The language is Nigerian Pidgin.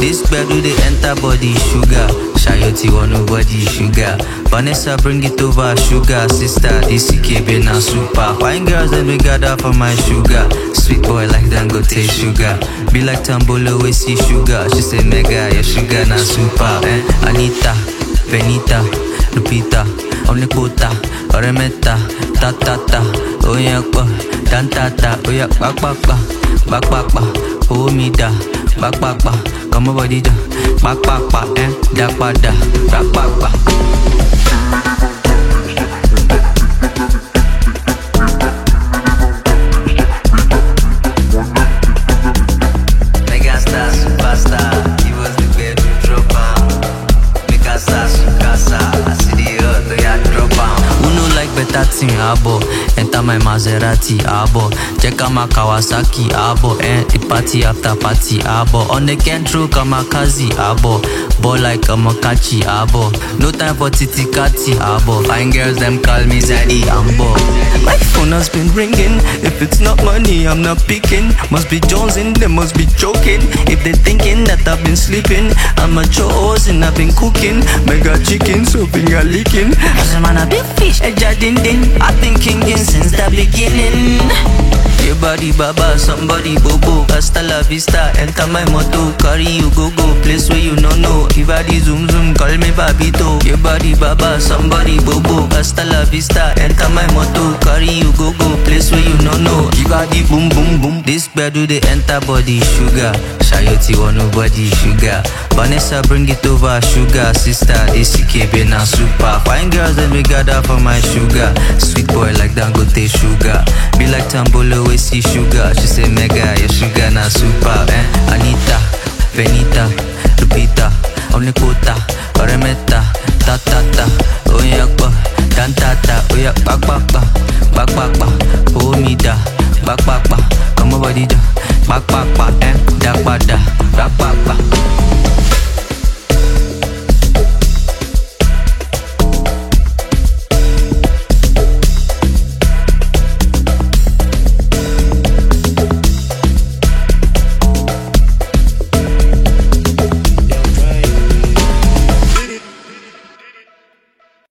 This bed do they enter body sugar. Shayoti want nobody sugar. Vanessa bring it over sugar. Sister, this CKB na super. Fine girls then we gather for my sugar. Sweet boy like Dangote sugar. Be like Tambolo we see sugar. She say mega, your sugar na super. Anita, Benita, Lupita, Omnipota, Oremeta, Tatata, Oyakwa, Tantata, Oyak, Bakbakba, Omida, Bakbakba, come over the Bakbakba, Dakbada, Bakbakba. Better thing, abo. Enter my Maserati, abo. Check out my Kawasaki, abo. The party after party, abo. On the Kentro Kamakazi, abo. Ball like a Makachi, abo. No time for titikati, abo. Fine girls, them call me Zaddy, ambo. My phone has been ringing. If it's not money, I'm not picking. Must be jonesing, they must be joking. If they thinking that I've been sleeping, I'm a chores and I've been cooking. Mega chicken, so finger licking. As a man, a big fish, a jardin. I've been kinging since the beginning. Your body baba, somebody bobo. Hasta la vista, enter my moto. Carry you go, place where you no know. If I di zoom, call me Babito. Your body baba, somebody bobo. Hasta la vista, enter my moto. Carry you go, place where you no know. If I di boom, boom. This bed do they enter body sugar. Shayoti want nobody sugar. Vanessa bring it over sugar. Sister, this CKB na super. Fine girls then we gather for my sugar. Sweet boy like Dangote sugar. Be like Tambolo we see sugar. She say mega, your sugar na super. Anita, Benita, Lupita, Omnipota, Oremeta, Tatata, Oyakwa, Tantata, Oyak, Bakbakba, Omida, Bakbakba, come over the Bakbakba, Dakbada, Bakbakba.